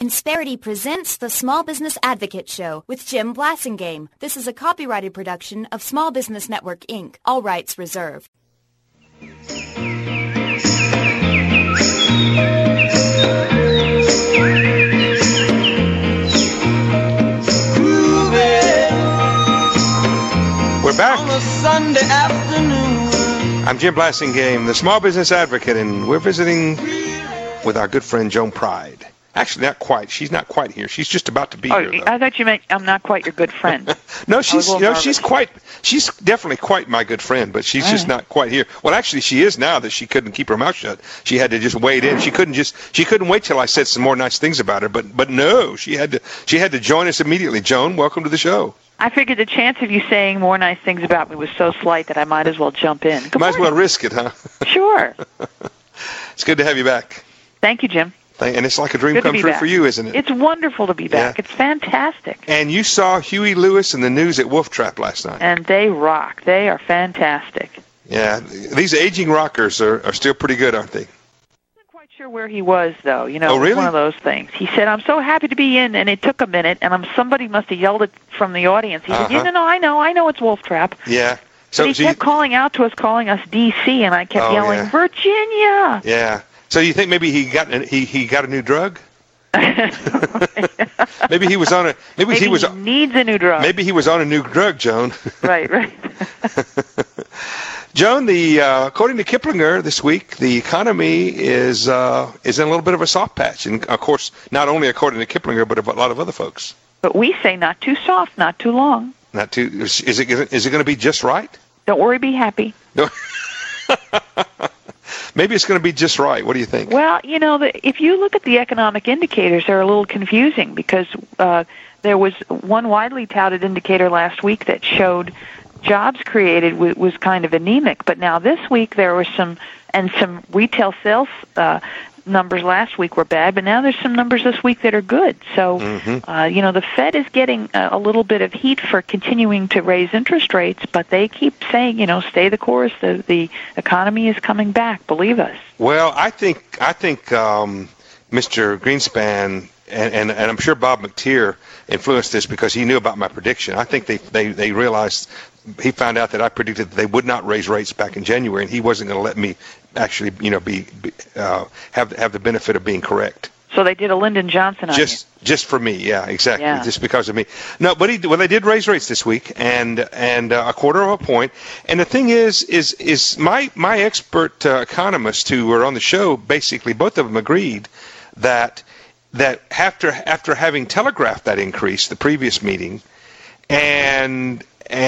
Insperity presents the Small Business Advocate Show with Jim Blasingame. This is a copyrighted production of Small Business Network, Inc. All rights reserved. We're back on a Sunday afternoon. I'm Jim Blasingame, the Small Business Advocate, and we're visiting with our good friend Joan Pride. Actually, not quite. She's not quite here. She's just about to be here, though. I thought you meant I'm not quite your good friend. No, she's definitely quite my good friend, but she's just not quite here. Well, actually, she is now that she couldn't keep her mouth shut. She had to just wade in. She couldn't wait till I said some more nice things about her. But no, she had to join us immediately. Joan, welcome to the show. I figured the chance of you saying more nice things about me was so slight that I might as well jump in. Might as well risk it, huh? Sure. It's good to have you back. Thank you, Jim. And it's like a dream come true for you, isn't it? It's wonderful to be back. Yeah. It's fantastic. And you saw Huey Lewis and the News at Wolf Trap last night. And they rock. They are fantastic. Yeah. These aging rockers are still pretty good, aren't they? I'm not quite sure where he was, though. You know, oh, really? It was one of those things. He said, I'm so happy to be in, and it took a minute, and somebody must have yelled it from the audience. He said, no, I know it's Wolf Trap. Yeah. So he kept calling out to us, calling us D.C., and I kept yelling, yeah. Virginia! Yeah. So you think maybe he got a new drug? Maybe he was on a he needs a new drug. Maybe he was on a new drug, Joan. Right. Joan, according to Kiplinger this week, the economy is in a little bit of a soft patch, and of course, not only according to Kiplinger, but a lot of other folks. But we say not too soft, not too long. Not too. Is it going to be just right? Don't worry, be happy. No. Maybe it's going to be just right. What do you think? Well, you know, if you look at the economic indicators, they're a little confusing because there was one widely touted indicator last week that showed jobs created was kind of anemic. But now this week there was some retail sales numbers last week were bad, but now there's some numbers this week that are good. So, you know, the Fed is getting a little bit of heat for continuing to raise interest rates, but they keep saying, you know, stay the course. The economy is coming back. Believe us. Well, I think Mr. Greenspan and I'm sure Bob McTeer influenced this because he knew about my prediction. I think they realized. He found out that I predicted that they would not raise rates back in January, and he wasn't going to let me actually, you know, have the benefit of being correct. So they did a Lyndon Johnson on you. Just for me, yeah, exactly, yeah. Just because of me. No, but they did raise rates this week, and a quarter of a point. And the thing is my expert economists who were on the show, basically both of them agreed that after having telegraphed that increase the previous meeting, and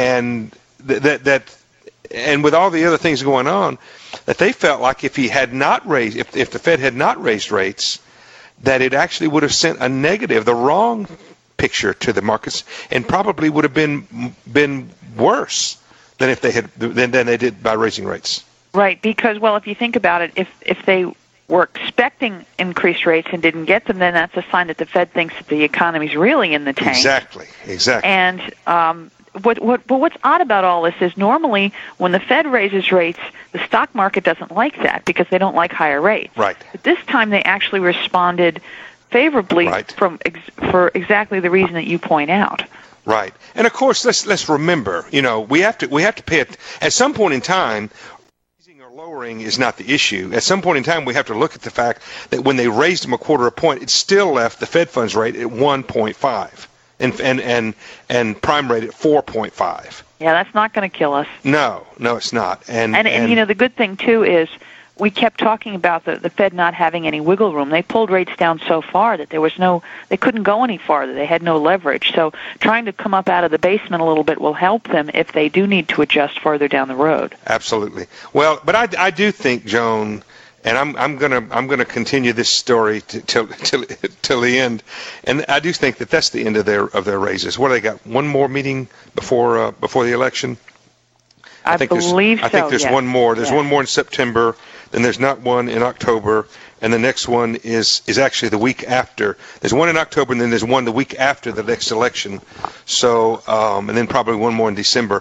with all the other things going on, that they felt like if the Fed had not raised rates, that it actually would have sent a negative, the wrong picture to the markets, and probably would have been worse than if they did by raising rates. Right, because if you think about it, if they were expecting increased rates and didn't get them, then that's a sign that the Fed thinks that the economy's really in the tank. Exactly. And what's odd about all this is normally when the Fed raises rates, the stock market doesn't like that because they don't like higher rates. Right. But this time they actually responded favorably for exactly the reason that you point out. Right. And of course, let's remember, you know, we have to pay it at some point in time. Raising or lowering is not the issue. At some point in time, we have to look at the fact that when they raised them a quarter of a point, it still left the Fed funds rate at 1.5. And prime rate at 4.5. Yeah, that's not going to kill us. No, it's not. And you know, the good thing too is we kept talking about the Fed not having any wiggle room. They pulled rates down so far that they couldn't go any farther. They had no leverage. So trying to come up out of the basement a little bit will help them if they do need to adjust further down the road. Absolutely. Well, but I do think, Joan. And I'm gonna continue this story till the end, and I do think that that's the end of their raises. What do they got? One more meeting before the election? I believe so. I think there's one more. There's one more in September. Then there's not one in October, and the next one is actually the week after. There's one in October, and then there's one the week after the next election. So and then probably one more in December.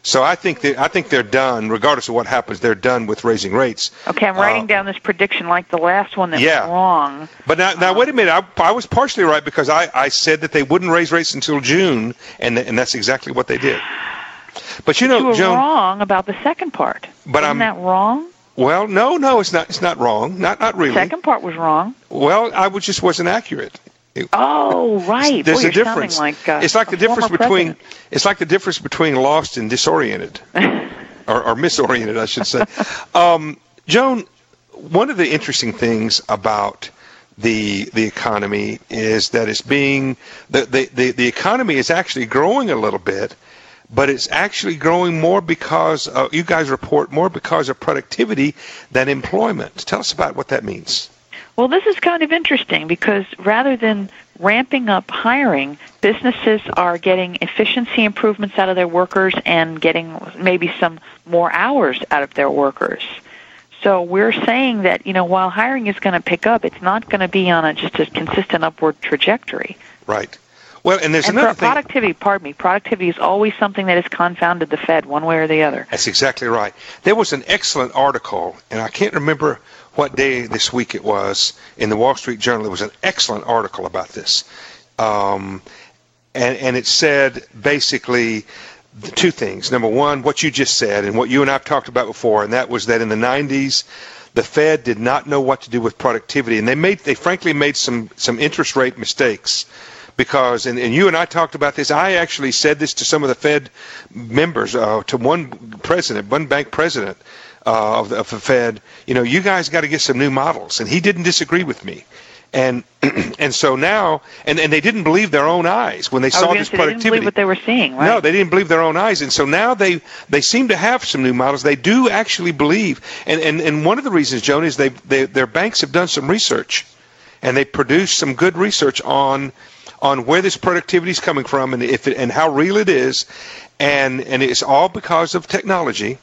So I think they're done, regardless of what happens. They're done with raising rates. Okay, I'm writing down this prediction like the last one that was wrong. But now wait a minute. I was partially right because I said that they wouldn't raise rates until June, and that's exactly what they did. But you were Joan, wrong about the second part. But Isn't that wrong? Well, no, it's not. It's not wrong. Not really. The second part was wrong. Well, just wasn't accurate. Right. There's a difference. It's like the difference between lost and disoriented, or misoriented, I should say. Joan, one of the interesting things about the economy is that it's being the economy is actually growing a little bit, but it's actually growing more because you guys report more because of productivity than employment. Tell us about what that means. Well, this is kind of interesting because rather than ramping up hiring, businesses are getting efficiency improvements out of their workers and getting maybe some more hours out of their workers. So we're saying that, while hiring is going to pick up, it's not going to be on just a consistent upward trajectory. Right. Well, and there's another thing. Productivity is always something that has confounded the Fed one way or the other. That's exactly right. There was an excellent article, and I can't remember what day this week it was, in the Wall Street Journal. There was an excellent article about this. And it said basically two things. Number one, what you just said and what you and I have talked about before, and that was that in the 90s, the Fed did not know what to do with productivity, and they frankly made some interest rate mistakes. Because, and you and I talked about this, I actually said this to some of the Fed members, to one bank president of the Fed, you guys got to get some new models. And he didn't disagree with me. And so now, and they didn't believe their own eyes when they saw this productivity. They didn't believe what they were seeing, right? No, they didn't believe their own eyes. And so now they seem to have some new models. They do actually believe. And one of the reasons, Joan, is their banks have done some research. And they produced some good research on where this productivity is coming from and how real it is, and it's all because of technology,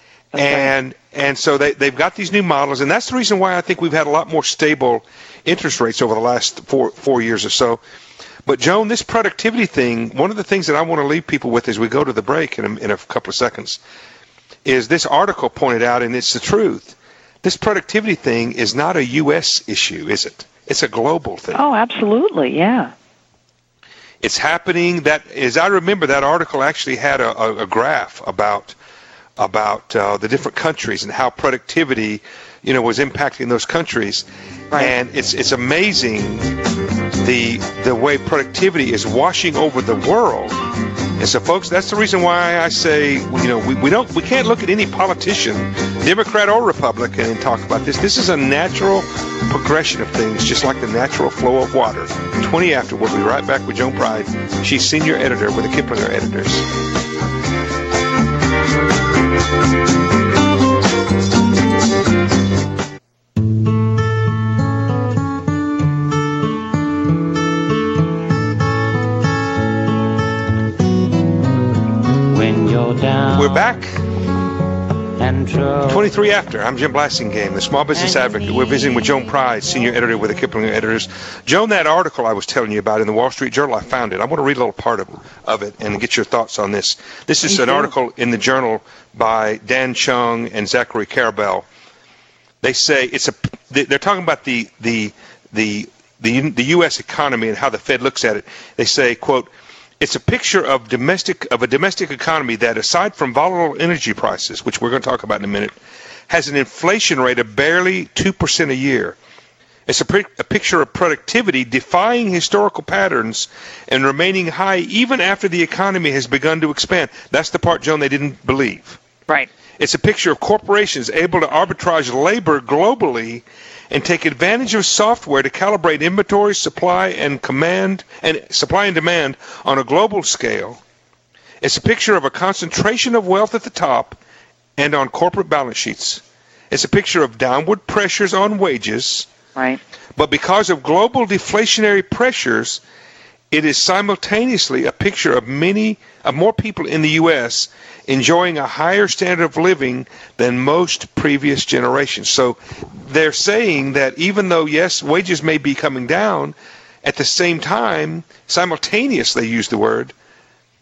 and so they've got these new models, and that's the reason why I think we've had a lot more stable interest rates over the last four years or so. But Joan, this productivity thing, one of the things that I want to leave people with as we go to the break in a couple of seconds, is this article pointed out, and it's the truth. This productivity thing is not a U.S. issue, is it? It's a global thing. Oh, absolutely, yeah. It's happening. That, as I remember, that article actually had a graph about the different countries and how productivity, was impacting those countries. Right. And it's amazing the way productivity is washing over the world. And so, folks, that's the reason why I say, we can't look at any politician, Democrat or Republican, and talk about this. This is a natural progression of things, just like the natural flow of water. 20 after, we'll be right back with Joan Pride. She's senior editor with the Kiplinger Editors. We're back. 23 after. I'm Jim Blasingame, the Small Business Advocate. We're visiting with Joan Pride, senior editor with the Kiplinger Editors. Joan, that article I was telling you about in the Wall Street Journal, I found it. I want to read a little part of it and get your thoughts on this. This is an article in the Journal by Dan Chung and Zachary Karabell. They say they're talking about the U.S. economy and how the Fed looks at it. They say, quote, it's a picture of a domestic economy that, aside from volatile energy prices, which we're going to talk about in a minute, has an inflation rate of barely 2% a year. It's a picture of productivity defying historical patterns and remaining high even after the economy has begun to expand. That's the part, Joan, they didn't believe. Right. It's a picture of corporations able to arbitrage labor globally and take advantage of software to calibrate inventory, supply and demand on a global scale. It's a picture of a concentration of wealth at the top and on corporate balance sheets. It's a picture of downward pressures on wages. Right. But because of global deflationary pressures, it is simultaneously a picture of more people in the U.S. enjoying a higher standard of living than most previous generations. So they're saying that even though, yes, wages may be coming down, at the same time, simultaneously, they use the word,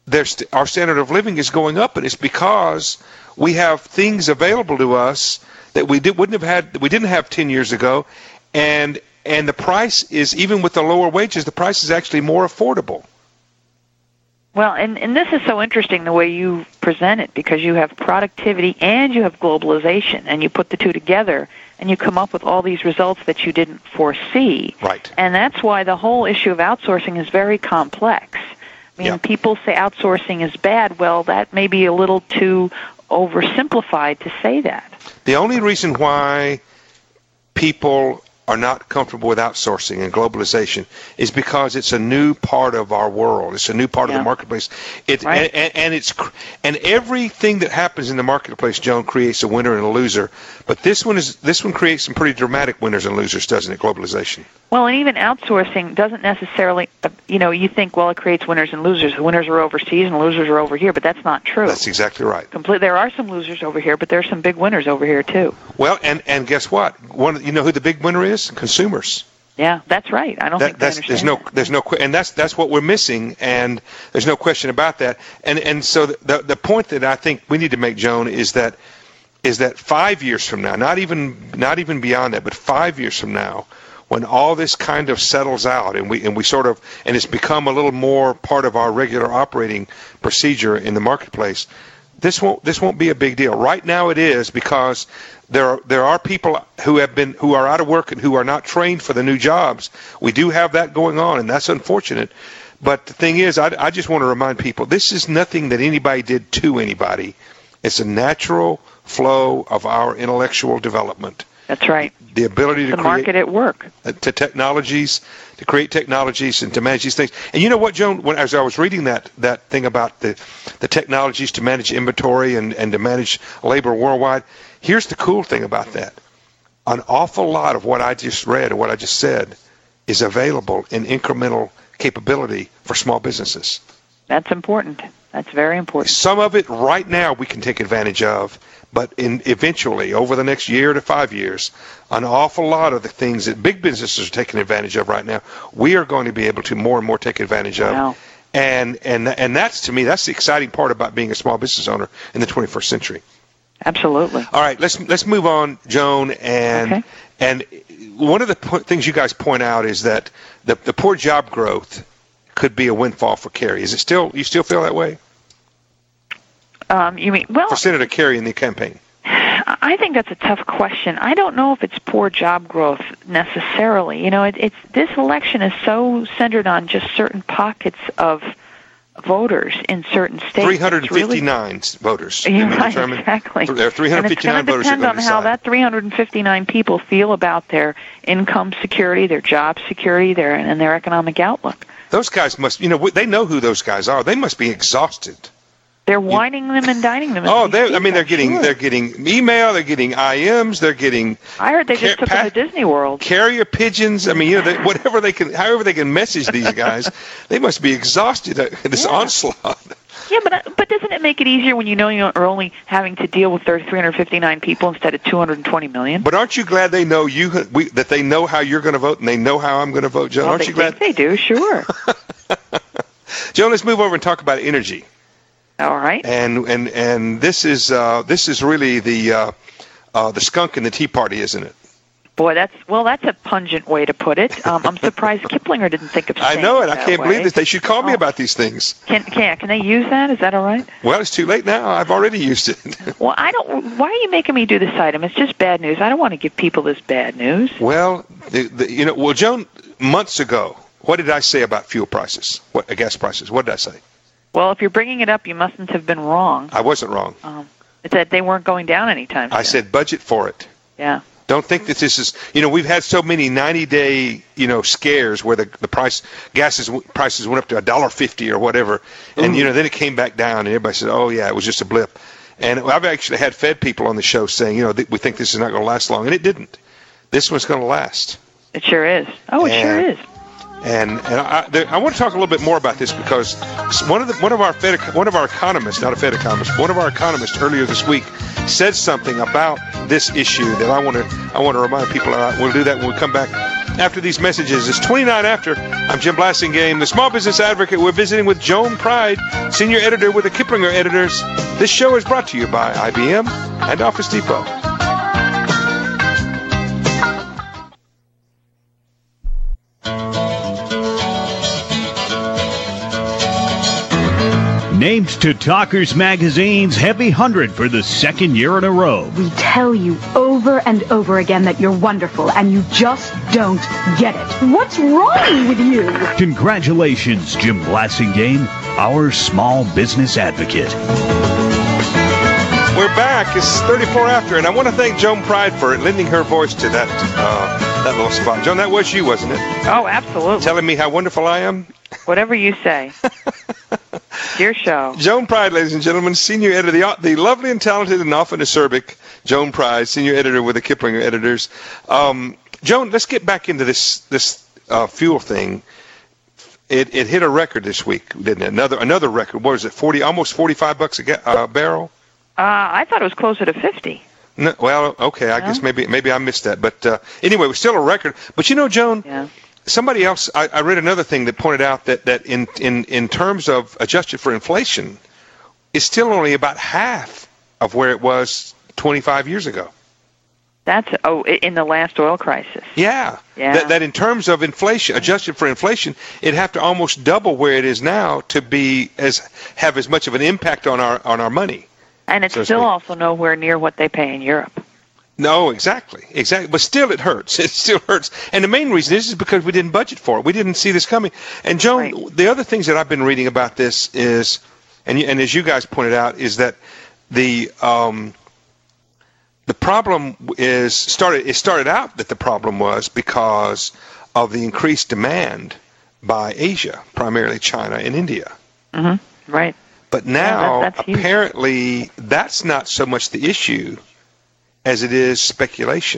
our standard of living is going up, and it's because we have things available to us that we didn't have 10 years ago, and the price is, even with the lower wages, the price is actually more affordable. Well, and this is so interesting the way you present it, because you have productivity and you have globalization, and you put the two together, and you come up with all these results that you didn't foresee. Right. And that's why the whole issue of outsourcing is very complex. I mean, people say outsourcing is bad. Well, that may be a little too oversimplified to say that. The only reason why people are not comfortable with outsourcing and globalization is because it's a new part of our world. It's a new part of the marketplace. Right. And everything that happens in the marketplace, Joan, creates a winner and a loser. But this one creates some pretty dramatic winners and losers, doesn't it? Globalization. Well, and even outsourcing doesn't necessarily, you think, well, it creates winners and losers. The winners are overseas and the losers are over here, but that's not true. That's exactly right. There are some losers over here, but there are some big winners over here too. Well, and guess what? You know who the big winner is? Consumers. Yeah, that's right. I don't think they understand. And that's what we're missing, and there's no question about that. And so the point that I think we need to make, Joan, is that 5 years from now, not even beyond that, but 5 years from now, when all this kind of settles out and it's become a little more part of our regular operating procedure in the marketplace, this won't be a big deal. Right now it is, because there are people who are out of work and who are not trained for the new jobs. We do have that going on, and that's unfortunate. But the thing is, I just want to remind people, this is nothing that anybody did to anybody. It's a natural flow of our intellectual development. That's right. The ability to create market at work, to create technologies and to manage these things. And you know what, Joan? As I was reading that thing about the technologies to manage inventory and to manage labor worldwide, here's the cool thing about that: an awful lot of what I just read and what I just said is available in incremental capability for small businesses. That's important. That's very important. Some of it right now we can take advantage of, but eventually, over the next year to 5 years, an awful lot of the things that big businesses are taking advantage of right now, we are going to be able to more and more take advantage of. Wow. And that's, to me, that's the exciting part about being a small business owner in the 21st century. Absolutely. All right, let's move on, Joan. And one of the things you guys point out is that the poor job growth could be a windfall for Kerry. Is it still? You still feel that way? You mean, well, for Senator Kerry in the campaign? I think that's a tough question. I don't know if it's poor job growth necessarily. It's this election is so centered on just certain pockets of voters in certain states. 359 voters. You're right, exactly. There are 359 voters. And it's going to depend on how that 359 people feel about their income security, their job security, and their economic outlook. Those guys must, they know who those guys are. They must be exhausted. They're whining them and dining them. They're getting email, they're getting IMs, they're getting. I heard they just took them to Disney World. Carrier pigeons. I mean, however they can message these guys, they must be exhausted at this onslaught. Yeah, but doesn't it make it easier when you are only having to deal with 359 people instead of 220 million? But aren't you glad they know that they know how you're going to vote and they know how I'm going to vote, Joan? Aren't you glad? They do, sure. Joan, let's move over and talk about energy. All right. And this is really the skunk in the Tea Party, isn't it? Boy, that's a pungent way to put it. I'm surprised Kiplinger didn't think of saying I know it. I can't way. believe this. They should call me about these things. Can they use that? Is that all right? Well, it's too late now. I've already used it. Well, why are you making me do this item? It's just bad news. I don't want to give people this bad news. Well, Joan, months ago, what did I say about fuel prices? Gas prices? What did I say? Well, if you're bringing it up, you mustn't have been wrong. I wasn't wrong. It's that they weren't going down anytime soon. I said budget for it. Yeah. Don't think that this is, we've had so many 90-day, scares where the gas prices went up to $1.50 or whatever, and then it came back down, and everybody said, "Oh yeah, it was just a blip." And I've actually had Fed people on the show saying, we think this is not going to last long, and it didn't. This one's going to last. It sure is. Oh, it sure is. And I want to talk a little bit more about this because one of our economists, not a Fed economist, one of our economists earlier this week said something about this issue that I want to remind people about. We'll do that when we come back after these messages. It's 29 after. I'm Jim Blasingame, the Small Business Advocate. We're visiting with Joan Pride, Senior Editor with the Kiplinger Editors. This show is brought to you by IBM and Office Depot. Named to Talkers Magazine's Heavy 100 for the second year in a row. We tell you over and over again that you're wonderful, and you just don't get it. What's wrong with you? Congratulations, Jim Blasingame, our small business advocate. We're back. It's 34 after, and I want to thank Joan Pride for lending her voice to that little spot. Joan, that was you, wasn't it? Oh, absolutely. Telling me how wonderful I am? Whatever you say. It's your show. Joan Pride, ladies and gentlemen, Senior Editor, the lovely and talented and often acerbic Joan Pride, Senior Editor with the Kiplinger Editors. Joan, let's get back into this fuel thing. It hit a record this week, didn't it? Another record. What was it? Almost $45 a barrel. I thought it was closer to 50. No, well, okay. I guess maybe I missed that, but anyway, it was still a record. But you know, Joan. Yeah. Somebody else, I read another thing that pointed out that in terms of adjusted for inflation, it's still only about half of where it was 25 years ago. That's in the last oil crisis. Yeah. That in terms of inflation, adjusted for inflation, it'd have to almost double where it is now to have as much of an impact on our money. And it's still also nowhere near what they pay in Europe. No, exactly. But still, it hurts. It still hurts. And the main reason is because we didn't budget for it. We didn't see this coming. And Joan, right. The other things that I've been reading about this is, and as you guys pointed out, is that the problem started out that the problem was because of the increased demand by Asia, primarily China and India. Mm-hmm. Right. But now, apparently, that's not so much the issue as it is speculation.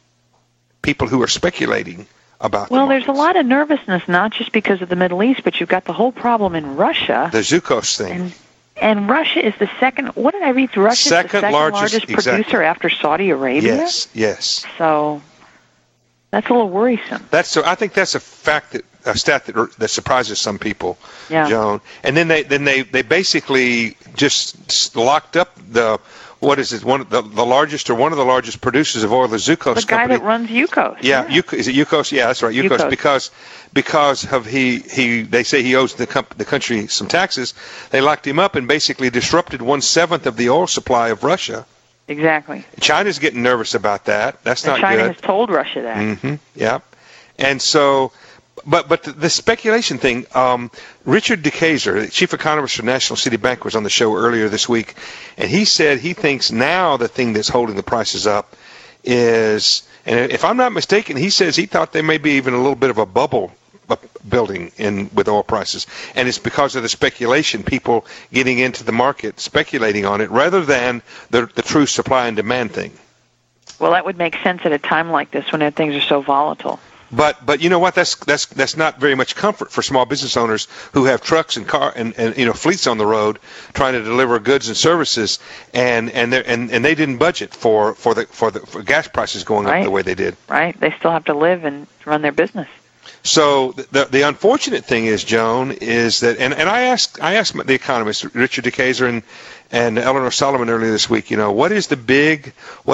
People who are speculating about Well, there's a lot of nervousness, not just because of the Middle East, but you've got the whole problem in Russia. The Zukos thing. And Russia is the second, what did I read? Russia's the second largest producer after Saudi Arabia? Yes. So that's a little worrisome. I think that's a stat that surprises some people, Joan. And then they basically just locked up what is it? One of the largest or one of the largest producers of oil, the Zukos. The guy company. that runs Yukos. Yeah. Is it Yukos? Yeah, that's right. Yukos. Because of they say he owes the country some taxes. They locked him up and basically disrupted 1/7 of the oil supply of Russia. Exactly. China's getting nervous about that. That's not China good. has told Russia that. Mm-hmm. Yeah. And so. But the speculation thing, Richard DeKayser, chief economist for National City Bank, was on the show earlier this week, and he said he thinks now the thing that's holding the prices up is, and if I'm not mistaken, he says he thought there may be even a little bit of a bubble building in with oil prices, and it's because of the speculation, people getting into the market, speculating on it, rather than the true supply and demand thing. Well, that would make sense at a time like this when things are so volatile. But you know what? That's not very much comfort for small business owners who have trucks and fleets on the road trying to deliver goods and services, and they didn't budget for gas prices going up the way they did. Right. They still have to live and run their business. So the unfortunate thing is, Joan, is that and I asked the economists Richard DeKayser and Eleanor Solomon earlier this week, what is the big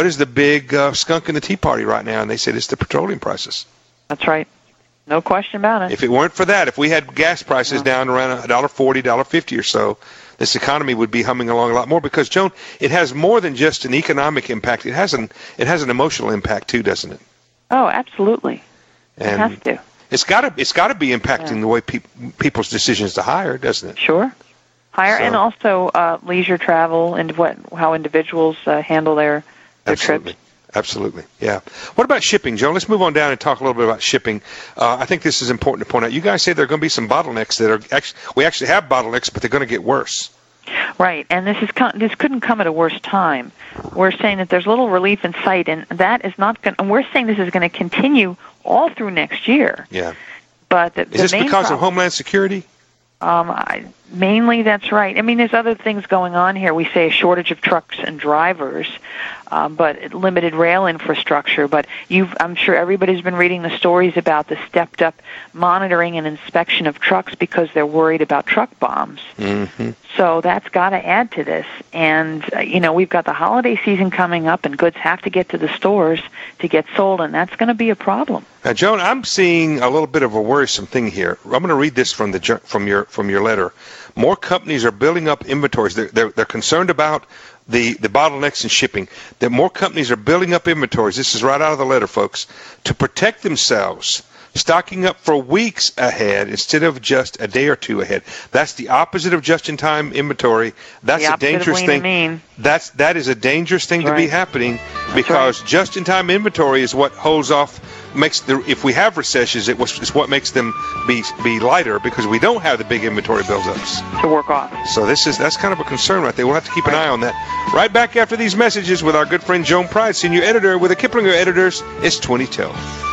skunk in the tea party right now? And they said it's the petroleum prices. That's right. No question about it. If it weren't for that, if we had gas prices down around $1.40, $1.50 or so, this economy would be humming along a lot more. Because, Joan, it has more than just an economic impact. It has an emotional impact too, doesn't it? Oh, absolutely. And it has to. It's got to be impacting the way people's decisions to hire, doesn't it? Sure. Hire and also leisure travel and how individuals handle their trips. Absolutely, yeah. What about shipping, Joe? Let's move on down and talk a little bit about shipping. I think this is important to point out. You guys say there are going to be some bottlenecks that are we actually have bottlenecks, but they're going to get worse. Right, and this couldn't come at a worse time. We're saying that there's little relief in sight, and that is not going. And we're saying this is going to continue all through next year. Yeah. But is this because of Homeland Security? Mainly, that's right. I mean, there's other things going on here. We say a shortage of trucks and drivers, but limited rail infrastructure. But I'm sure everybody's been reading the stories about the stepped-up monitoring and inspection of trucks because they're worried about truck bombs. Mm-hmm. So that's got to add to this. And, we've got the holiday season coming up, and goods have to get to the stores to get sold, and that's going to be a problem. Now, Joan, I'm seeing a little bit of a worrisome thing here. I'm going to read this from your letter. More companies are building up inventories. They're concerned about the bottlenecks in shipping. That more companies are building up inventories. This is right out of the letter, folks, to protect themselves, stocking up for weeks ahead instead of just a day or two ahead. That's the opposite of just-in-time inventory. That's a dangerous thing. That is a dangerous thing to be happening, because just-in-time inventory is what holds off. If we have recessions, it's what makes them be lighter, because we don't have the big inventory buildups to work off. So that's kind of a concern right there. We'll have to keep an eye on that. Right back after these messages with our good friend Joan Pride, senior editor with the Kiplinger Editors. It's 2012.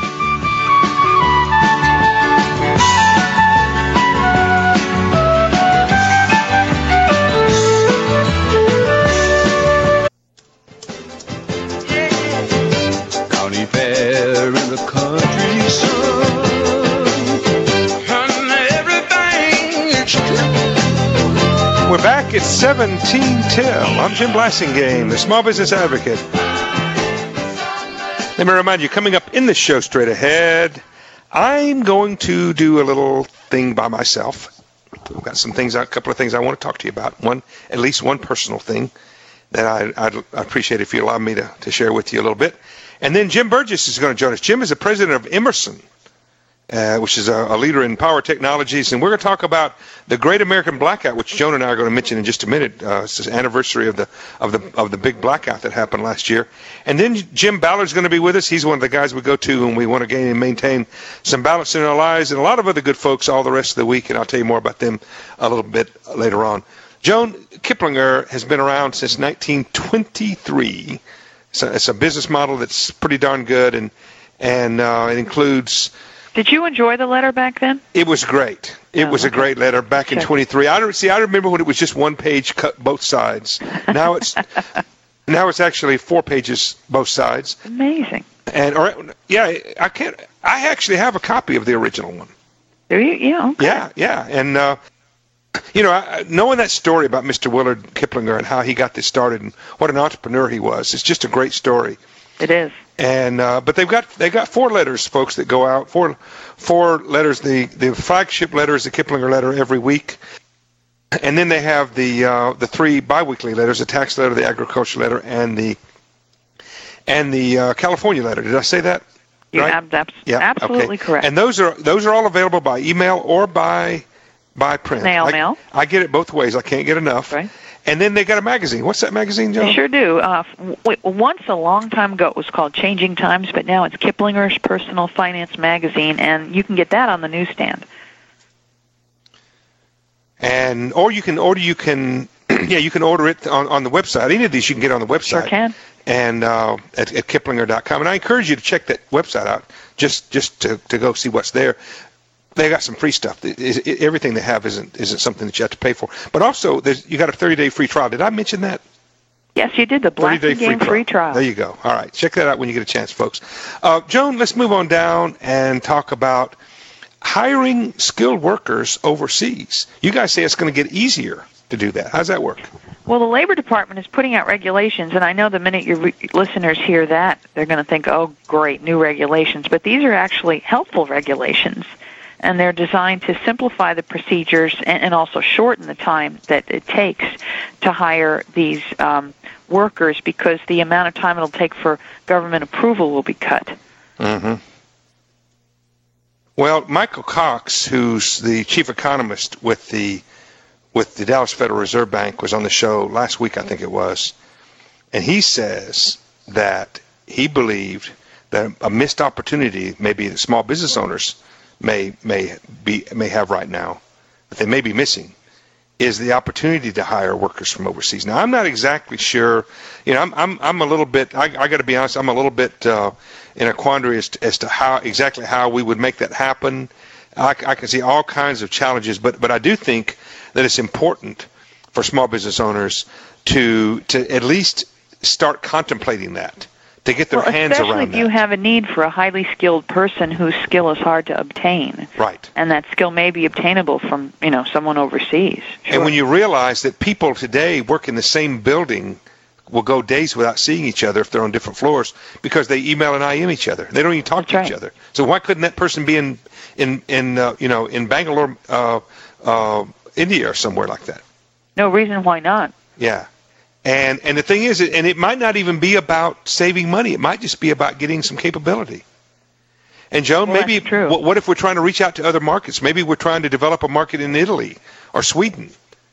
We're back at 17 till. I'm Jim Blasingame, the Small Business Advocate. Let me remind you, coming up in the show straight ahead, I'm going to do a little thing by myself. We've got a couple of things I want to talk to you about. At least one personal thing that I'd appreciate if you allow me to share with you a little bit. And then Jim Burgess is going to join us. Jim is the president of Emerson, which is a leader in power technologies. And we're going to talk about the Great American Blackout, which Joan and I are going to mention in just a minute. It's the anniversary of the big blackout that happened last year. And then Jim Ballard's going to be with us. He's one of the guys we go to when we want to gain and maintain some balance in our lives, and a lot of other good folks all the rest of the week. And I'll tell you more about them a little bit later on. Joan, Kiplinger has been around since 1923. It's a business model that's pretty darn good, and it includes. Did you enjoy the letter back then? It was great. It was a great letter back in 23. I remember when it was just one page, cut both sides. Now it's actually 4 pages both sides. Amazing. And I actually have a copy of the original one. Do you? Yeah. Okay. Yeah. And knowing that story about Mr. Willard Kiplinger and how he got this started and what an entrepreneur he was, it's just a great story. It is. And but they've got 4 letters, folks, that go out. Four letters. The flagship letter is the Kiplinger letter every week, and then they have the 3 biweekly letters: the tax letter, the agriculture letter, and the California letter. Did I say that? Yeah, right? Absolutely correct. And those are all available by email or by print. Mail. I get it both ways. I can't get enough. Right. And then they got a magazine. What's that magazine, Joan? They sure do. Once a long time ago, it was called Changing Times, but now it's Kiplinger's Personal Finance Magazine, and you can get that on the newsstand. Or you can order it on the website. Any of these you can get on the website. Sure can. And at Kiplinger.com. And I encourage you to check that website out just to go see what's there. They got some free stuff. Everything they have isn't something that you have to pay for. But also, you got a 30-day free trial. Did I mention that? Yes, you did. The Blasingame free trial. There you go. All right. Check that out when you get a chance, folks. Joan, let's move on down and talk about hiring skilled workers overseas. You guys say it's going to get easier to do that. How's that work? Well, the Labor Department is putting out regulations, and I know the minute your listeners hear that, they're going to think, oh, great, new regulations. But these are actually helpful regulations, and they're designed to simplify the procedures and also shorten the time that it takes to hire these workers, because the amount of time it'll take for government approval will be cut. Mm-hmm. Well, Michael Cox, who's the chief economist with the Dallas Federal Reserve Bank, was on the show last week, I think it was, and he says that he believed that a missed opportunity maybe that small business owners may have right now, that they may be missing, is the opportunity to hire workers from overseas. Now, I'm not exactly sure. I'm a little bit. I got to be honest. I'm a little bit in a quandary as to how we would make that happen. I can see all kinds of challenges, but I do think that it's important for small business owners to at least start contemplating that, to get their hands around that. Especially if you have a need for a highly skilled person whose skill is hard to obtain. Right. And that skill may be obtainable from, someone overseas. Sure. And when you realize that people today work in the same building will go days without seeing each other if they're on different floors because they email and IM each other. They don't even talk to each other. So why couldn't that person be in Bangalore, India or somewhere like that? No reason why not. Yeah. And the thing is, and it might not even be about saving money. It might just be about getting some capability. And Joan, maybe what if we're trying to reach out to other markets? Maybe we're trying to develop a market in Italy or Sweden.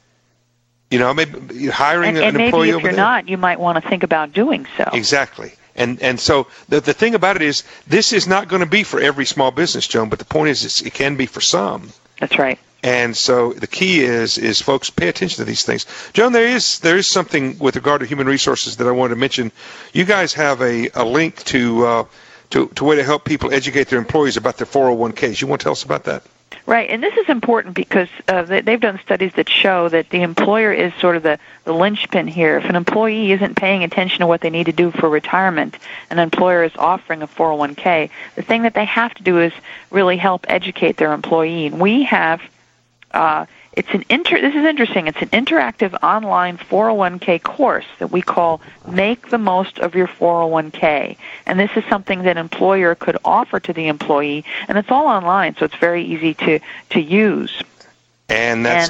Maybe hiring an employee over there. And maybe if you're not, you might want to think about doing so. Exactly. And so the thing about it is, this is not going to be for every small business, Joan, but the point is it can be for some. That's right. And so the key is folks, pay attention to these things. Joan, there is something with regard to human resources that I wanted to mention. You guys have a link to way to help people educate their employees about their 401ks. You want to tell us about that? Right, and this is important because they've done studies that show that the employer is sort of the linchpin here. If an employee isn't paying attention to what they need to do for retirement, an employer is offering a 401k, the thing that they have to do is really help educate their employee. And we have, this is interesting, it's an interactive online 401k course that we call Make the Most of Your 401k. And this is something that an employer could offer to the employee, and it's all online, so it's very easy to use. And that's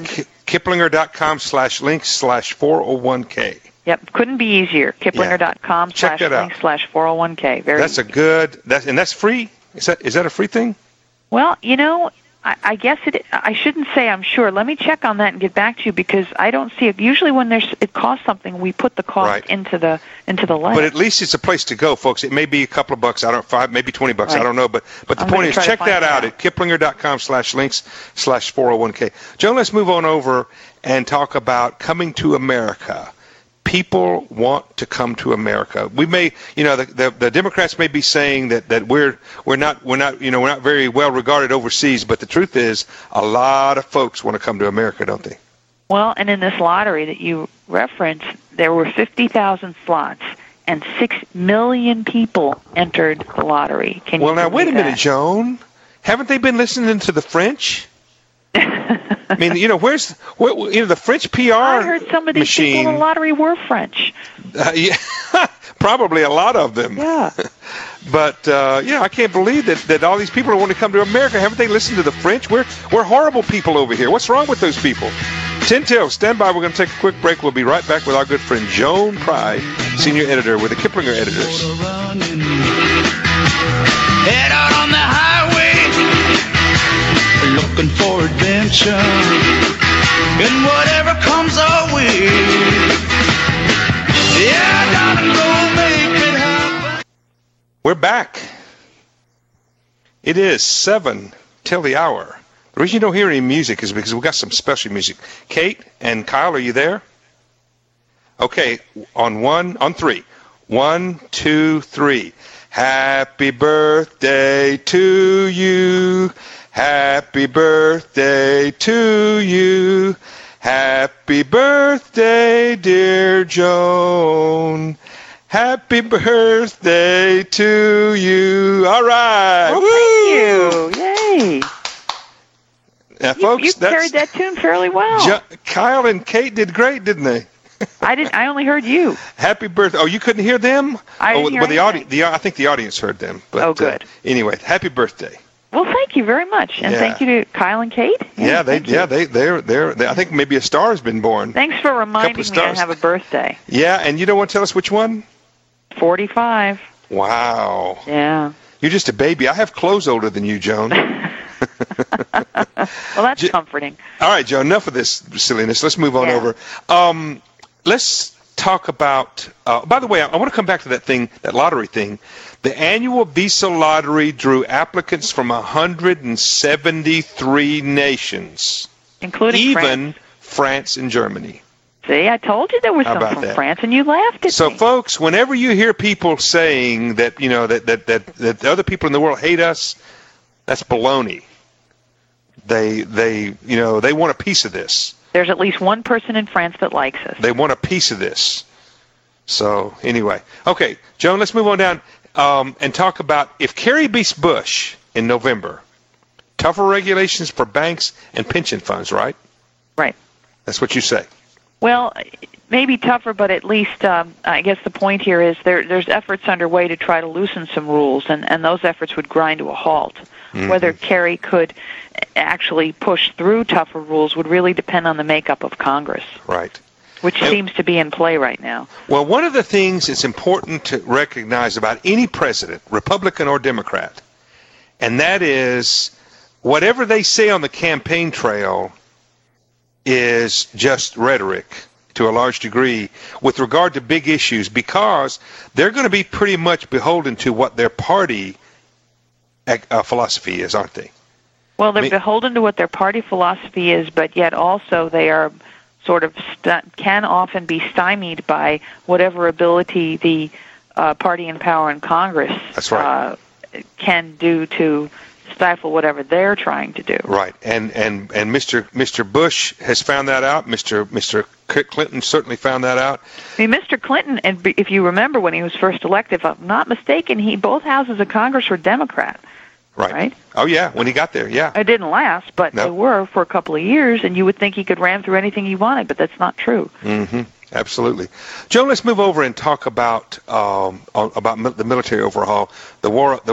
Kiplinger.com/links/401k. Yep, couldn't be easier. Kiplinger.com/links/401k. That's free? Is that a free thing? Well, I guess I shouldn't say I'm sure. Let me check on that and get back to you because I don't see it. Usually when it costs something, we put the cost into the link. But at least it's a place to go, folks. It may be a couple of bucks, $5, maybe $20. Right. I don't know. But the point is, check that out at Kiplinger.com/links/401k. Joan, let's move on over and talk about coming to America. People want to come to America. We may, the Democrats may be saying that we're not very well regarded overseas, but the truth is, a lot of folks want to come to America, don't they? Well, and in this lottery that you referenced, there were 50,000 slots, and 6 million people entered the lottery. Can you now wait a minute, Joan. Haven't they been listening to the French? I mean, the French PR machine. I heard some of these people in the lottery were French. Yeah, probably a lot of them. Yeah. But I can't believe that all these people want to come to America. Haven't they listened to the French? We're horrible people over here. What's wrong with those people? 10 till, stand by. We're going to take a quick break. We'll be right back with our good friend Joan Pride, senior editor with the Kiplinger Editors. Head out on the highway, looking for adventure, and whatever comes our way, yeah, darling, go make it happen. We're back. It is 7 till the hour. The reason you don't hear any music is because we've got some special music. Kate and Kyle, are you there? Okay, on 3. 1, 2, 3. Happy birthday to you. Happy birthday to you. Happy birthday, dear Joan. Happy birthday to you. All right. Well, thank you. Yay. Now, folks, you carried that tune fairly well. Kyle and Kate did great, didn't they? I only heard you. Happy birthday! Oh, you couldn't hear them? I didn't hear I think the audience heard them. But, good. Anyway, happy birthday! Well, thank you very much, and thank you to Kyle and Kate. They're. I think maybe a star has been born. Thanks for reminding me I have a birthday. Yeah, and you don't want to tell us which one? 45. Wow. Yeah. You're just a baby. I have clothes older than you, Joan. Well, that's comforting. All right, Joe, enough of this silliness. Let's move on over. Let's talk about, by the way, I want to come back to that lottery thing. The annual Visa lottery drew applicants from 173 nations. Including France and Germany. See, I told you there was some from France, and you laughed at me. So, folks, whenever you hear people saying that, that other people in the world hate us, that's baloney. They want a piece of this. There's at least one person in France that likes us. They want a piece of this. So anyway, okay, Joan, let's move on down and talk about if Kerry beats Bush in November, tougher regulations for banks and pension funds, right? Right. That's what you say. Well, maybe tougher, but at least I guess the point here is there's efforts underway to try to loosen some rules, and those efforts would grind to a halt. Mm-hmm. Whether Kerry could actually push through tougher rules would really depend on the makeup of Congress. Right. Which seems to be in play right now. Well, one of the things that's important to recognize about any president, Republican or Democrat, and that is whatever they say on the campaign trail is just rhetoric to a large degree with regard to big issues, because they're going to be pretty much beholden to what their party philosophy is, aren't they? Well, they're beholden to what their party philosophy is, but yet also they are sort of can often be stymied by whatever ability the party in power in Congress can do to stifle whatever they're trying to do. Right, and Mr. Bush has found that out. Mr. Clinton certainly found that out. I mean, Mr. Clinton, and if you remember when he was first elected, if I'm not mistaken, both houses of Congress were Democrat. Right? Oh, yeah, when he got there, yeah. It didn't last, but they were for a couple of years, and you would think he could ram through anything he wanted, but that's not true. Mm-hmm. Absolutely. Joan, let's move over and talk about the military overhaul, the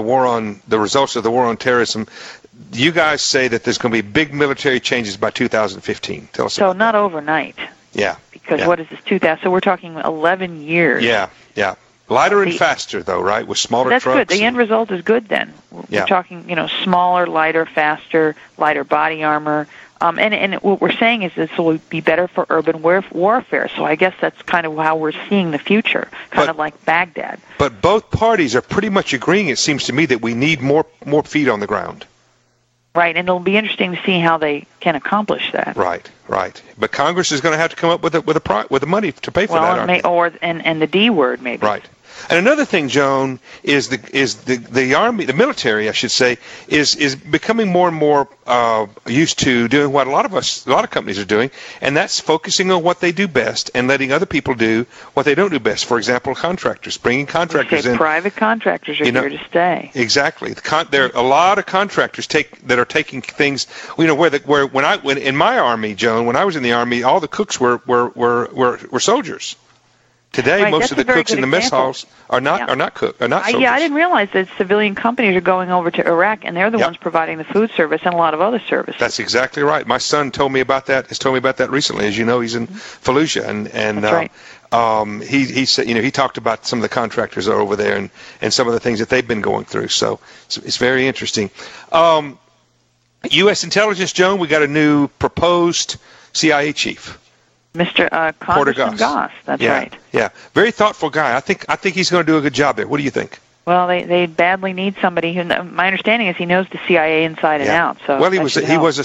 results of the war on terrorism. You guys say that there's going to be big military changes by 2015. Tell us about that. So not overnight. Yeah. Because what is this, 2000? So we're talking 11 years. Yeah. Lighter and faster, though, right? With smaller trucks. That's good. The end result is good then. We're talking, smaller, lighter, faster, lighter body armor. And what we're saying is this will be better for urban warfare. So I guess that's kind of how we're seeing the future, kind of like Baghdad. But both parties are pretty much agreeing, it seems to me, that we need more feet on the ground. Right, and it'll be interesting to see how they can accomplish that. Right. But Congress is going to have to come up with the money to pay for that. And the D word maybe. Right. And another thing, Joan, is the Army, the military, I should say, is becoming more and more used to doing what a lot of companies are doing, and that's focusing on what they do best and letting other people do what they don't do best. For example, contractors, bringing contractors in. Private contractors are here to stay. Exactly. There are a lot of contractors that are taking things. When in my Army, Joan, when I was in the Army, all the cooks were soldiers. Today, most of the cooks in the mess halls are not soldiers. I didn't realize that civilian companies are going over to Iraq, and they're the ones providing the food service and a lot of other services. That's exactly right. My son told me about that. Has told me about that recently. As you know, he's in Fallujah, and that's right. He said, he talked about some of the contractors that are over there and some of the things that they've been going through. So it's very interesting. U.S. intelligence, Joan. We got a new proposed CIA chief. Mr. Congressman Goss, that's right. Yeah, very thoughtful guy. I think he's going to do a good job there. What do you think? Well, they badly need somebody who. My understanding is he knows the CIA inside and out. So he was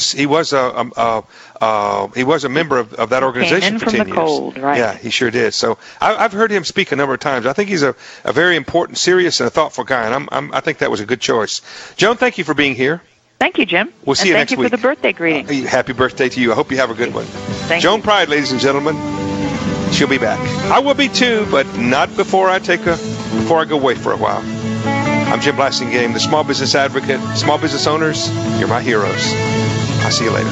a member of that organization for 10 years. Came in from the cold, right? Yeah, he sure did. So I've heard him speak a number of times. I think he's a very important, serious, and a thoughtful guy, and I think that was a good choice. Joan, thank you for being here. Thank you, Jim. We'll see you next week. Thank you for the birthday greeting. Happy birthday to you. I hope you have a good one. Thank Joan you. Pride, ladies and gentlemen. She'll be back. I will be too, but not before I go away for a while. I'm Jim Blasingame, the small business advocate. Small business owners, you're my heroes. I'll see you later.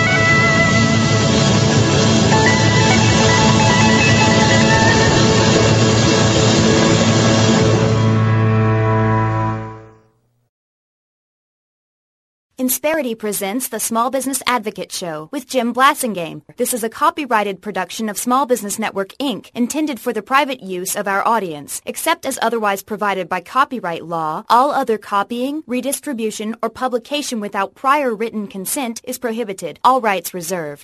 Insperity presents the Small Business Advocate Show with Jim Blasingame. This is a copyrighted production of Small Business Network, Inc., intended for the private use of our audience. Except as otherwise provided by copyright law, all other copying, redistribution, or publication without prior written consent is prohibited. All rights reserved.